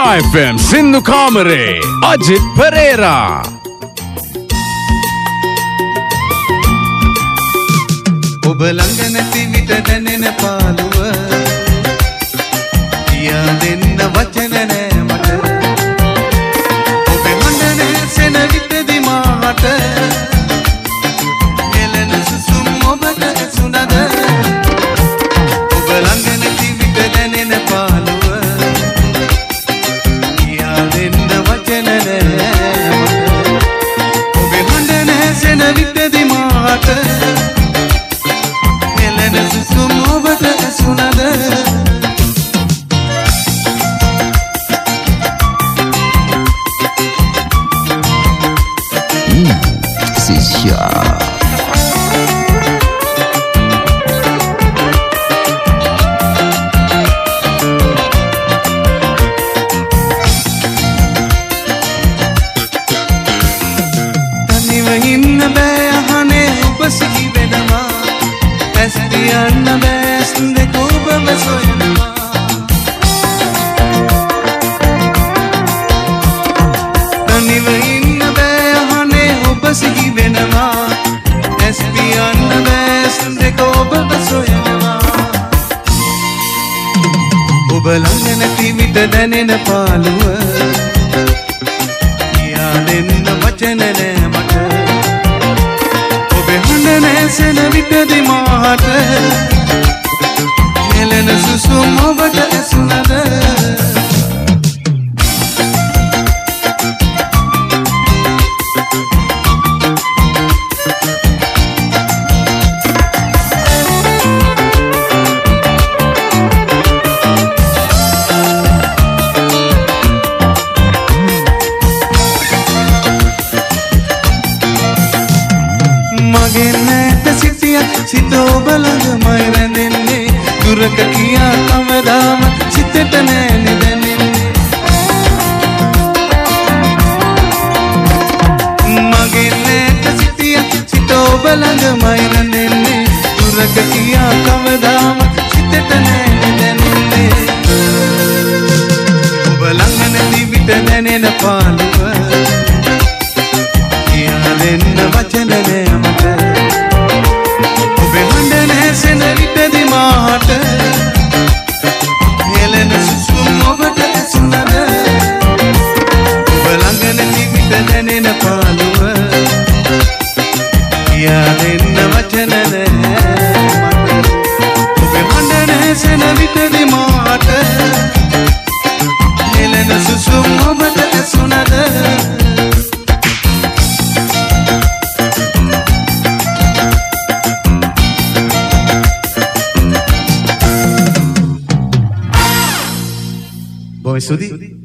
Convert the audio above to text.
High FM Sindhu Kamare Ajit Pereira ඔබ ළඟ නැති විට දැනෙන පාළුව කියා දෙන්න වචන නෑ මට ඔබේ හඬ නැසෙන විටදී මාට එළෙන සුසුම් ඔබට ඇසුණද ඔබ ළඟ නැති විට දැනෙන පාළුව කියා දෙන්න වචන නෑ මට ඔබේ හඬ නැසෙන විටදී මාට දැනෙන පාළුව කියා දෙන්න වචන නෑ මට ඔබේ හඬ නැසෙන විටදී මාට නෙලන සුසුම් ඔබට ඇසුණද සිත ඔබ ළඟමයි රැඳෙන්නේ දුරක කියා කවදාම සිතට නෑ දැනෙන්නේ මගේ නැත සිටිය සිත ඔබ ළඟමයි රැඳෙන්නේ දුරක කියා කවදාම සිතට නෑ දැනෙන්නේ ඔබ ළඟ නැති විට දැනෙන පාළුව කියා දෙන්න වචන නෑ මට නැසෙන විටදී මාට හෙලන සුසුම් ඔබට ඇසුණද ඔබ ළඟ නැති විට දැනෙන පාළුව කියා දෙන්න වචන නෑ මට ඔබේ හඬ නැසෙන විටදී මාට හෙලන සුසුම් ඔබට ඇසුණද Boy Sudi